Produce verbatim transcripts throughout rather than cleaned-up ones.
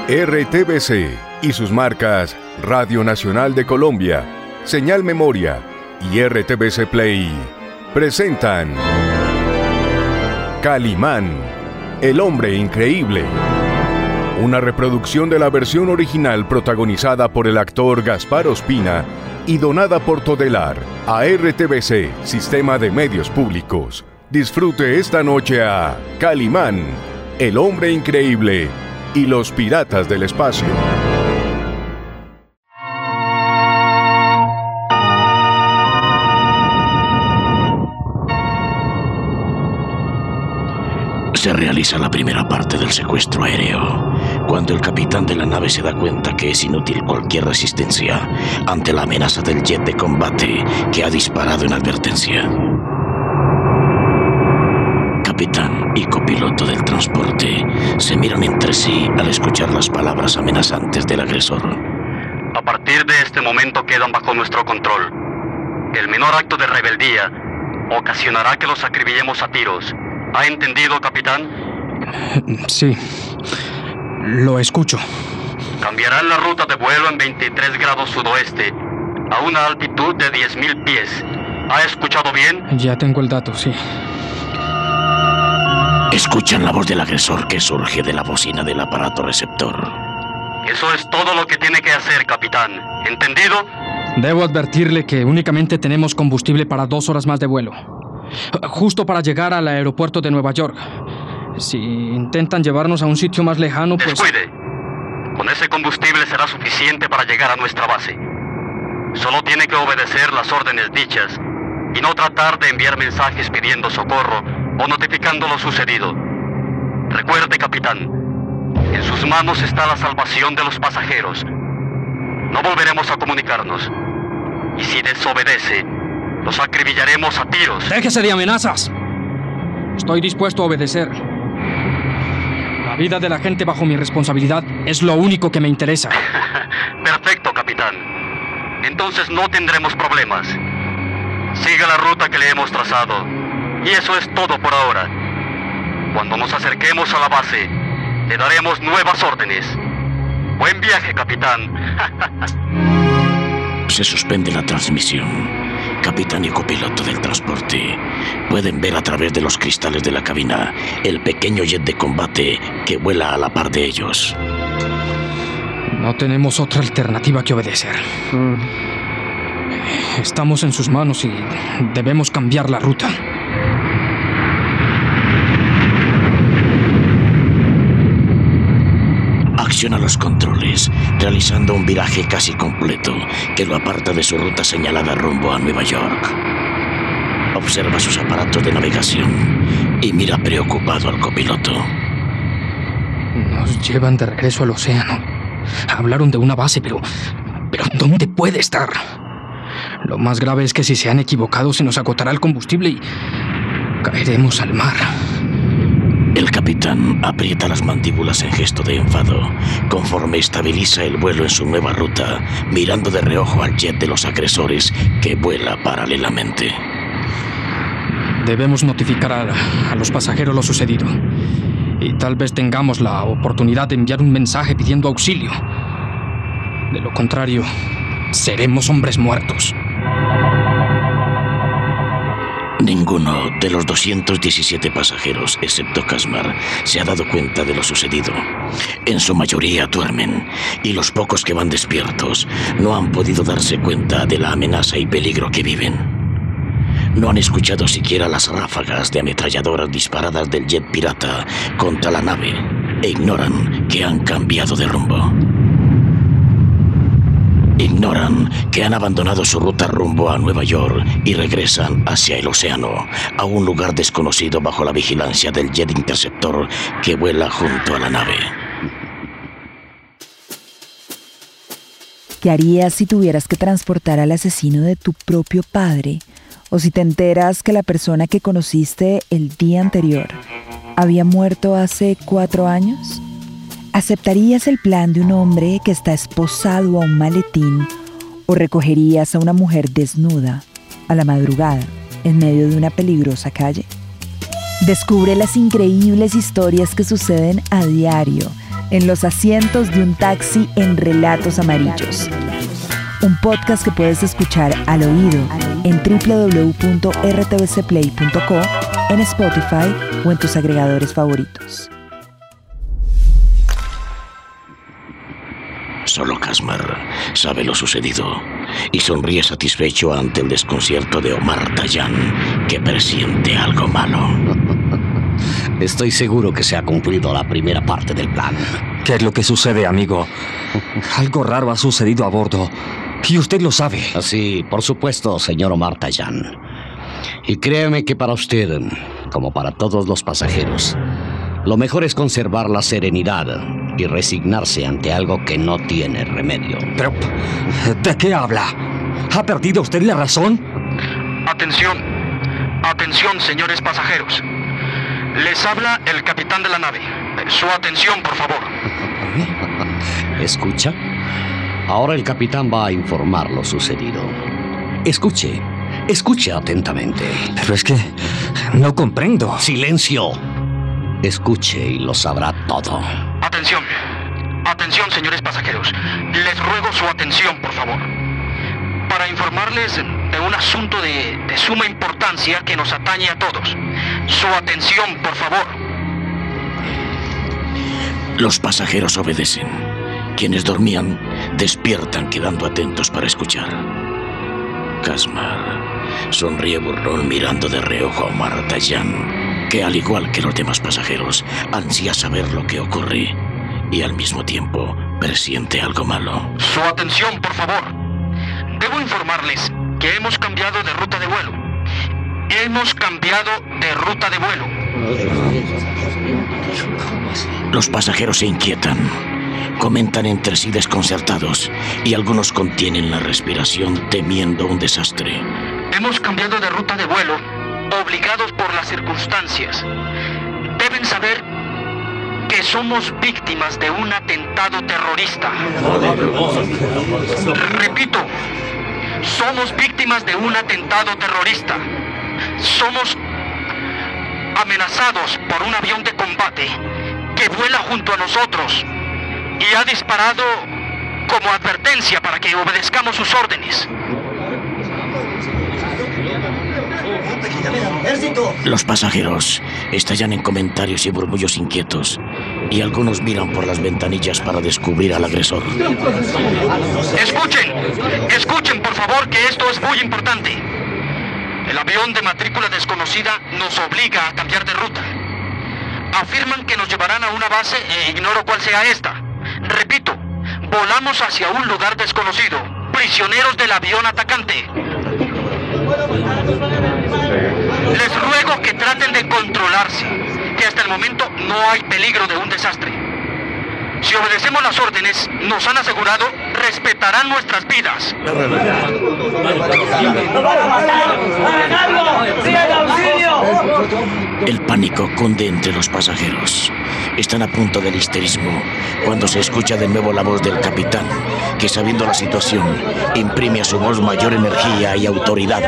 R T V C y sus marcas Radio Nacional de Colombia, Señal Memoria y R T V C Play presentan Calimán, el hombre increíble. Una reproducción de la versión original protagonizada por el actor Gaspar Ospina y donada por Todelar a R T V C, Sistema de Medios Públicos. Disfrute esta noche a Calimán, el hombre increíble y los piratas del espacio. Se realiza la primera parte del secuestro aéreo, cuando el capitán de la nave se da cuenta que es inútil cualquier resistencia ante la amenaza del jet de combate que ha disparado en advertencia. Capitán y copiloto del transporte se miran entre sí al escuchar las palabras amenazantes del agresor. A partir de este momento quedan bajo nuestro control. El menor acto de rebeldía ocasionará que los acribillemos a tiros. ¿Ha entendido, capitán? Sí, lo escucho. Cambiarán la ruta de vuelo en veintitrés grados sudoeste, a una altitud de diez mil pies. ¿Ha escuchado bien? Ya tengo el dato, sí. Escuchan la voz del agresor que surge de la bocina del aparato receptor. Eso es todo lo que tiene que hacer, capitán. ¿Entendido? Debo advertirle que únicamente tenemos combustible para dos horas más de vuelo. Justo para llegar al aeropuerto de Nueva York. Si intentan llevarnos a un sitio más lejano, pues... Descuide. Con ese combustible será suficiente para llegar a nuestra base. Solo tiene que obedecer las órdenes dichas y no tratar de enviar mensajes pidiendo socorro o notificando lo sucedido. Recuerde, capitán, en sus manos está la salvación de los pasajeros. No volveremos a comunicarnos. Y si desobedece, los acribillaremos a tiros. ¡Déjese de amenazas! Estoy dispuesto a obedecer. La vida de la gente bajo mi responsabilidad es lo único que me interesa. Perfecto, capitán. Entonces no tendremos problemas. Siga la ruta que le hemos trazado. Y eso es todo por ahora. Cuando nos acerquemos a la base, le daremos nuevas órdenes. Buen viaje, capitán. Se suspende la transmisión. Capitán y copiloto del transporte pueden ver a través de los cristales de la cabina el pequeño jet de combate que vuela a la par de ellos. No tenemos otra alternativa que obedecer. Estamos en sus manos y debemos cambiar la ruta. Acciona los controles, realizando un viraje casi completo que lo aparta de su ruta señalada rumbo a Nueva York. Observa sus aparatos de navegación y mira preocupado al copiloto. Nos llevan de regreso al océano. Hablaron de una base, pero... ¿Pero dónde puede estar? Lo más grave es que si se han equivocado se nos agotará el combustible y caeremos al mar. El capitán aprieta las mandíbulas en gesto de enfado, conforme estabiliza el vuelo en su nueva ruta, mirando de reojo al jet de los agresores que vuela paralelamente. Debemos notificar a, a los pasajeros lo sucedido. Y tal vez tengamos la oportunidad de enviar un mensaje pidiendo auxilio. De lo contrario, seremos hombres muertos. Ninguno de los doscientos diecisiete pasajeros, excepto Casmar, se ha dado cuenta de lo sucedido. En su mayoría duermen, y los pocos que van despiertos no han podido darse cuenta de la amenaza y peligro que viven. No han escuchado siquiera las ráfagas de ametralladoras disparadas del jet pirata contra la nave, e ignoran que han cambiado de rumbo. Ignoran que han abandonado su ruta rumbo a Nueva York y regresan hacia el océano, a un lugar desconocido bajo la vigilancia del jet interceptor que vuela junto a la nave. ¿Qué harías si tuvieras que transportar al asesino de tu propio padre? ¿O si te enteras que la persona que conociste el día anterior había muerto hace cuatro años? ¿Aceptarías el plan de un hombre que está esposado a un maletín o recogerías a una mujer desnuda a la madrugada en medio de una peligrosa calle? Descubre las increíbles historias que suceden a diario en los asientos de un taxi en Relatos Amarillos. Un podcast que puedes escuchar al oído en doble u doble u doble u punto r t v c play punto co, en Spotify o en tus agregadores favoritos. Solo Casmar sabe lo sucedido y sonríe satisfecho ante el desconcierto de Omar Dayan, que presiente algo malo. Estoy seguro que se ha cumplido la primera parte del plan. ¿Qué es lo que sucede, amigo? Algo raro ha sucedido a bordo. Y usted lo sabe. Sí, por supuesto, señor Omar Dayan. Y créeme que para usted, como para todos los pasajeros, lo mejor es conservar la serenidad y resignarse ante algo que no tiene remedio. Pero, ¿de qué habla? ¿Ha perdido usted la razón? Atención, atención, señores pasajeros. Les habla el capitán de la nave. Su atención, por favor. ¿Escucha? Ahora el capitán va a informar lo sucedido. Escuche, escuche atentamente. Pero es que no comprendo. ¡Silencio! Escuche y lo sabrá todo. Atención, atención, señores pasajeros. Les ruego su atención, por favor, para informarles de un asunto de, de suma importancia que nos atañe a todos. Su atención, por favor. Los pasajeros obedecen. Quienes dormían despiertan quedando atentos para escuchar. Casmar sonríe burlón mirando de reojo a Omar Dayan, que al igual que los demás pasajeros ansía saber lo que ocurre y al mismo tiempo presiente algo malo. Su atención, por favor. Debo informarles que hemos cambiado de ruta de vuelo. Hemos cambiado de ruta de vuelo. Los pasajeros se inquietan, comentan entre sí desconcertados y algunos contienen la respiración temiendo un desastre. Hemos cambiado de ruta de vuelo, obligados por las circunstancias. Deben saber que somos víctimas de un atentado terrorista. Repito, somos víctimas de un atentado terrorista. Somos amenazados por un avión de combate que vuela junto a nosotros y ha disparado como advertencia para que obedezcamos sus órdenes. Los pasajeros estallan en comentarios y murmullos inquietos y algunos miran por las ventanillas para descubrir al agresor. Escuchen, escuchen por favor que esto es muy importante. El avión de matrícula desconocida nos obliga a cambiar de ruta. Afirman que nos llevarán a una base e ignoro cuál sea esta. Repito, volamos hacia un lugar desconocido, prisioneros del avión atacante. Les ruego que traten de controlarse, que hasta el momento no hay peligro de un desastre. Si obedecemos las órdenes, nos han asegurado, respetarán nuestras vidas. El pánico cunde entre los pasajeros. Están a punto del histerismo cuando se escucha de nuevo la voz del capitán, que sabiendo la situación, imprime a su voz mayor energía y autoridad.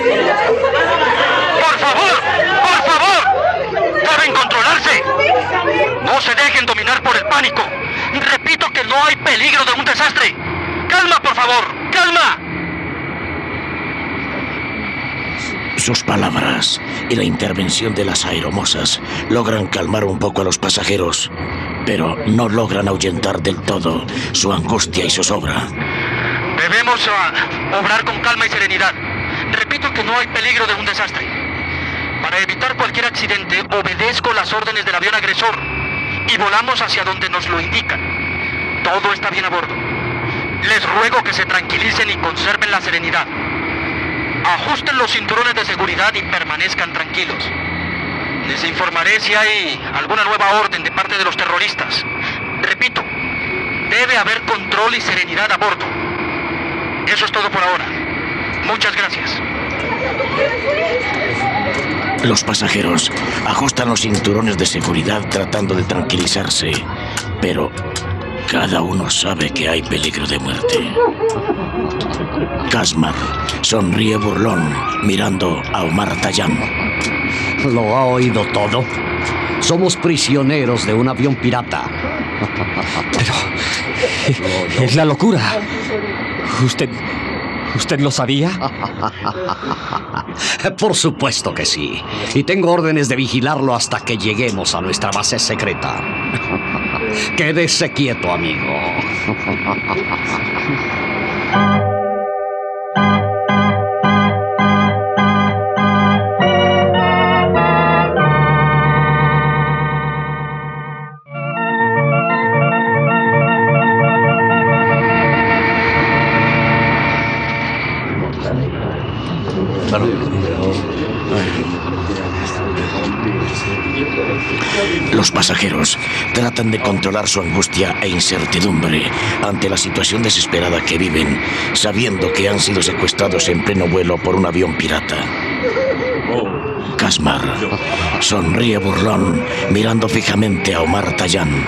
¡Por favor! ¡Por favor! ¡Deben controlarse! ¡No se dejen dominar por el pánico! Repito que no hay peligro de un desastre. ¡Calma, por favor! ¡Calma! Sus palabras y la intervención de las aeromosas logran calmar un poco a los pasajeros, pero no logran ahuyentar del todo su angustia y zozobra. Debemos uh, obrar con calma y serenidad. Repito que no hay peligro de un desastre. Para evitar cualquier accidente, obedezco las órdenes del avión agresor y volamos hacia donde nos lo indican. Todo está bien a bordo. Les ruego que se tranquilicen y conserven la serenidad. Ajusten los cinturones de seguridad y permanezcan tranquilos. Les informaré si hay alguna nueva orden de parte de los terroristas. Repito, debe haber control y serenidad a bordo. Eso es todo por ahora. Muchas gracias. Los pasajeros ajustan los cinturones de seguridad tratando de tranquilizarse, pero cada uno sabe que hay peligro de muerte. Casmar sonríe burlón mirando a Omar Dayan. ¿Lo ha oído todo? Somos prisioneros de un avión pirata. Pero... es la locura. ¿Usted... usted lo sabía? Por supuesto que sí. Y tengo órdenes de vigilarlo hasta que lleguemos a nuestra base secreta. Quédese quieto, amigo. Los pasajeros tratan de controlar su angustia e incertidumbre ante la situación desesperada que viven, sabiendo que han sido secuestrados en pleno vuelo por un avión pirata. Kasmar sonríe burlón, mirando fijamente a Omar Tayan.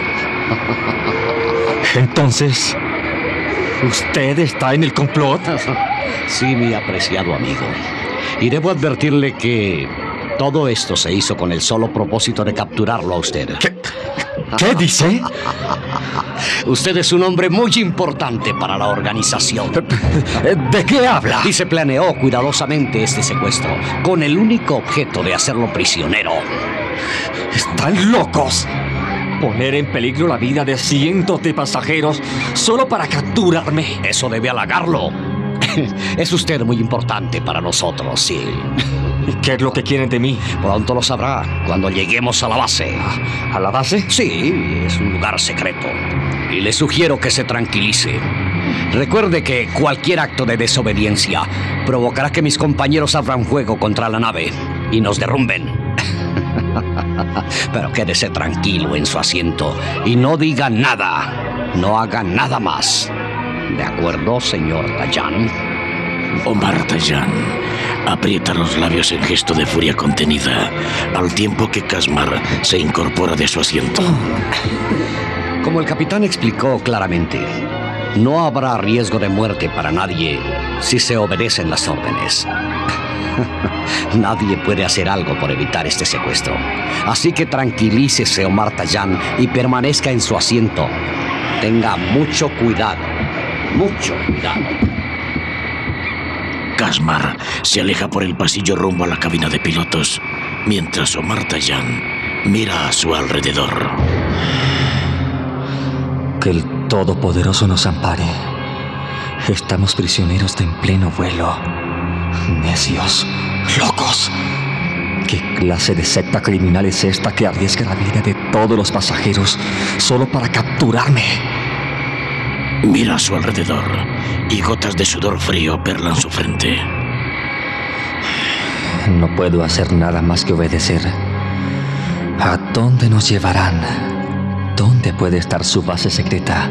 Entonces, ¿usted está en el complot? Sí, mi apreciado amigo. Y debo advertirle que todo esto se hizo con el solo propósito de capturarlo a usted. ¿Qué, ¿Qué dice? Usted es un hombre muy importante para la organización. ¿De qué habla? Y se planeó cuidadosamente este secuestro con el único objeto de hacerlo prisionero. ¿Están locos? ¿Poner en peligro la vida de cientos de pasajeros solo para capturarme? Eso debe halagarlo. Es usted muy importante para nosotros, sí. ¿Qué es lo que quieren de mí? Pronto lo sabrá cuando lleguemos a la base. ¿A la base? Sí, es un lugar secreto. Y le sugiero que se tranquilice. Recuerde que cualquier acto de desobediencia provocará que mis compañeros abran fuego contra la nave y nos derrumben. Pero quédese tranquilo en su asiento y no diga nada. No haga nada más. ¿De acuerdo, señor Tayan? Omar Tayan aprieta los labios en gesto de furia contenida, al tiempo que Kasmar se incorpora de su asiento. Como el capitán explicó claramente, no habrá riesgo de muerte para nadie si se obedecen las órdenes. Nadie puede hacer algo por evitar este secuestro. Así que tranquilícese, Omar Tayan, y permanezca en su asiento. Tenga mucho cuidado. Mucho cuidado. Kasmar se aleja por el pasillo rumbo a la cabina de pilotos, mientras Omar Tayan mira a su alrededor. Que el Todopoderoso nos ampare. Estamos prisioneros de en pleno vuelo. Necios, locos. ¿Qué clase de secta criminal es esta que arriesga la vida de todos los pasajeros solo para capturarme? Mira a su alrededor y gotas de sudor frío perlan su frente. No puedo hacer nada más que obedecer. ¿A dónde nos llevarán? ¿Dónde puede estar su base secreta?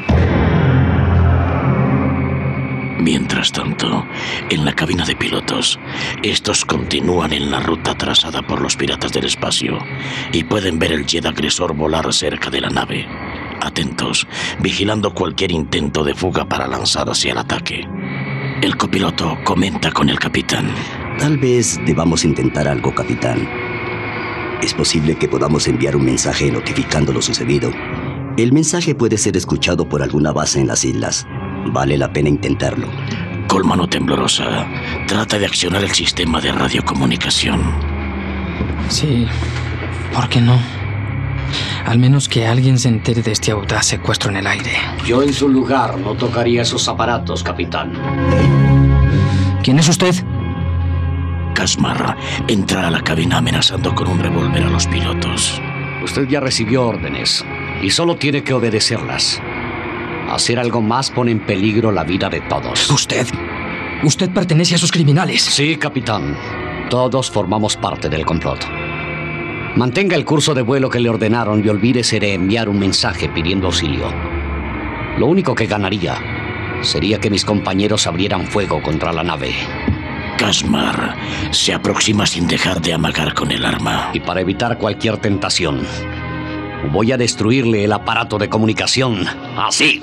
Mientras tanto, en la cabina de pilotos, estos continúan en la ruta trazada por los piratas del espacio y pueden ver el jet agresor volar cerca de la nave, atentos, vigilando cualquier intento de fuga para lanzar hacia el ataque. El copiloto comenta con el capitán. Tal vez debamos intentar algo, capitán. Es posible que podamos enviar un mensaje notificando lo sucedido. El mensaje puede ser escuchado por alguna base en las islas. Vale la pena intentarlo. Con mano temblorosa, trata de accionar el sistema de radiocomunicación. Sí, ¿por qué no? Al menos que alguien se entere de este audaz secuestro en el aire. Yo en su lugar no tocaría esos aparatos, capitán. ¿Quién es usted? Kasmar entra a la cabina amenazando con un revólver a los pilotos. Usted ya recibió órdenes y solo tiene que obedecerlas. Hacer algo más pone en peligro la vida de todos. ¿Usted? ¿Usted pertenece a esos criminales? Sí, capitán. Todos formamos parte del complot. Mantenga el curso de vuelo que le ordenaron y olvídese de enviar un mensaje pidiendo auxilio. Lo único que ganaría sería que mis compañeros abrieran fuego contra la nave. Kasmar se aproxima sin dejar de amagar con el arma. Y para evitar cualquier tentación, voy a destruirle el aparato de comunicación. Así.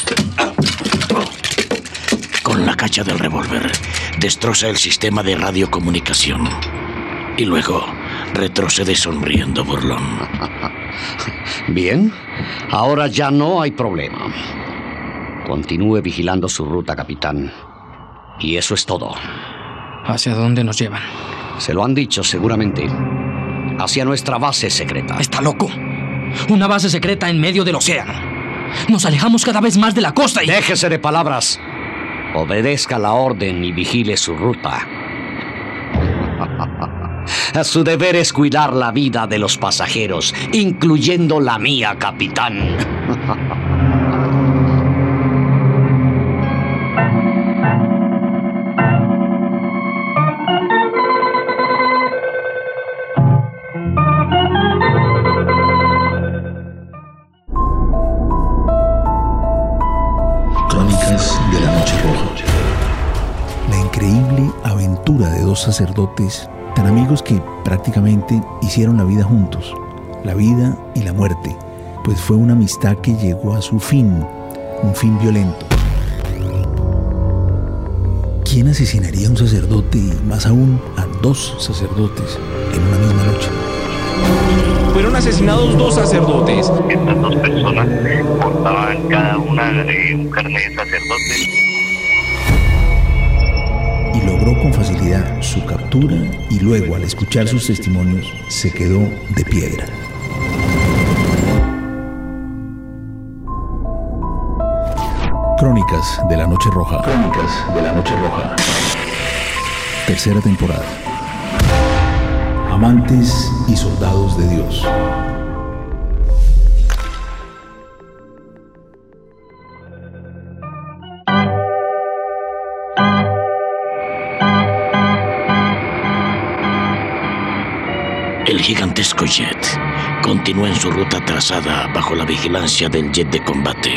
Con la cacha del revólver, destroza el sistema de radiocomunicación. Y luego retrocede sonriendo burlón. Bien, ahora ya no hay problema. Continúe vigilando su ruta, capitán. Y eso es todo. ¿Hacia dónde nos llevan? Se lo han dicho, seguramente. Hacia nuestra base secreta. ¿Está loco? Una base secreta en medio del océano. Nos alejamos cada vez más de la costa y... Déjese de palabras. Obedezca la orden y vigile su ruta. Su deber es cuidar la vida de los pasajeros, incluyendo la mía, capitán. Crónicas de la Noche Roja. La increíble aventura de dos sacerdotes tan amigos que prácticamente hicieron la vida juntos, la vida y la muerte, pues fue una amistad que llegó a su fin, un fin violento. ¿Quién asesinaría a un sacerdote y más aún a dos sacerdotes en una misma noche? Fueron asesinados dos sacerdotes. Estas dos personas portaban cada una de un carnet de sacerdote. Y logró con facilidad su captura y luego, al escuchar sus testimonios, se quedó de piedra. Crónicas de la Noche Roja. Crónicas de la Noche Roja. Tercera temporada. Amantes y soldados de Dios. El gigantesco jet continúa en su ruta trazada bajo la vigilancia del jet de combate.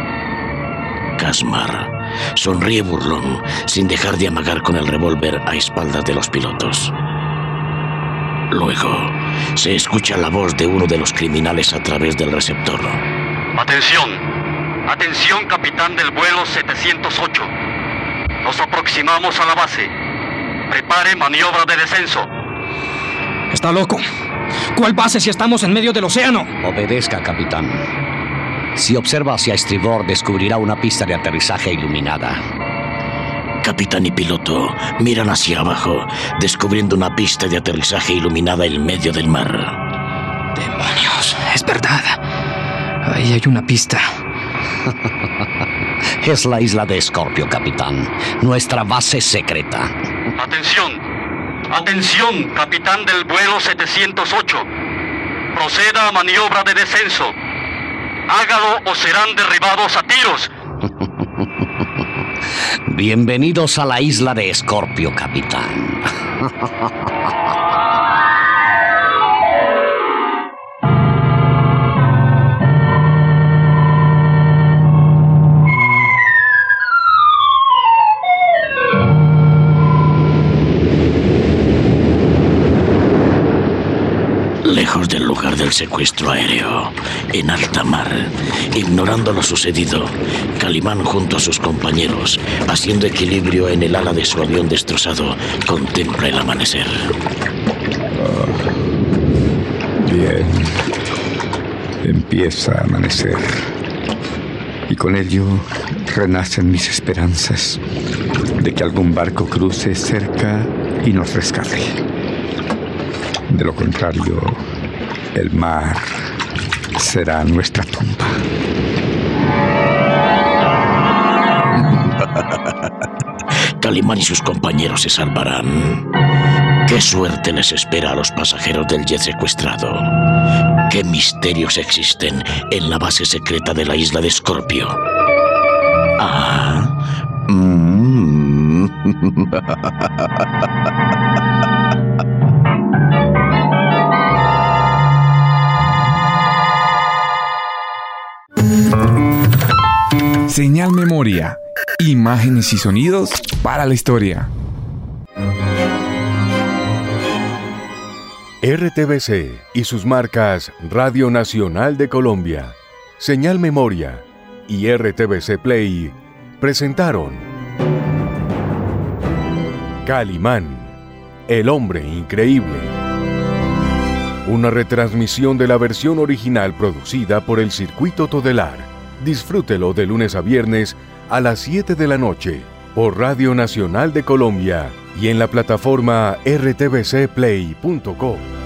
Casmar sonríe burlón sin dejar de amagar con el revólver a espaldas de los pilotos. Luego se escucha la voz de uno de los criminales a través del receptor. Atención, atención capitán del vuelo setecientos ocho. Nos aproximamos a la base. Prepare maniobra de descenso. ¿Está loco? ¿Cuál base si estamos en medio del océano? Obedezca, capitán. Si observa hacia estribor, descubrirá una pista de aterrizaje iluminada. Capitán y piloto miran hacia abajo, descubriendo una pista de aterrizaje iluminada en medio del mar. ¡Demonios! Es verdad. Ahí hay una pista. Es la isla de Escorpio, capitán. Nuestra base secreta. Atención. Atención, capitán del vuelo setecientos ocho. Proceda a maniobra de descenso. Hágalo o serán derribados a tiros. Bienvenidos a la isla de Escorpio, capitán. Lejos del lugar del secuestro aéreo, en alta mar, ignorando lo sucedido, Calimán junto a sus compañeros, haciendo equilibrio en el ala de su avión destrozado, contempla el amanecer. Oh, bien. Empieza a amanecer. Y con ello renacen mis esperanzas de que algún barco cruce cerca y nos rescate. De lo contrario, el mar será nuestra tumba. Calimán y sus compañeros se salvarán. ¿Qué suerte les espera a los pasajeros del jet secuestrado? ¿Qué misterios existen en la base secreta de la isla de Escorpio? Ah. Mm. Señal Memoria. Imágenes y sonidos para la historia. R T V C y sus marcas Radio Nacional de Colombia, Señal Memoria y R T V C Play presentaron Calimán, el hombre increíble. una retransmisión de la versión original producida por el Circuito Todelar. Disfrútelo de lunes a viernes a las siete de la noche por Radio Nacional de Colombia y en la plataforma r t v c play punto co.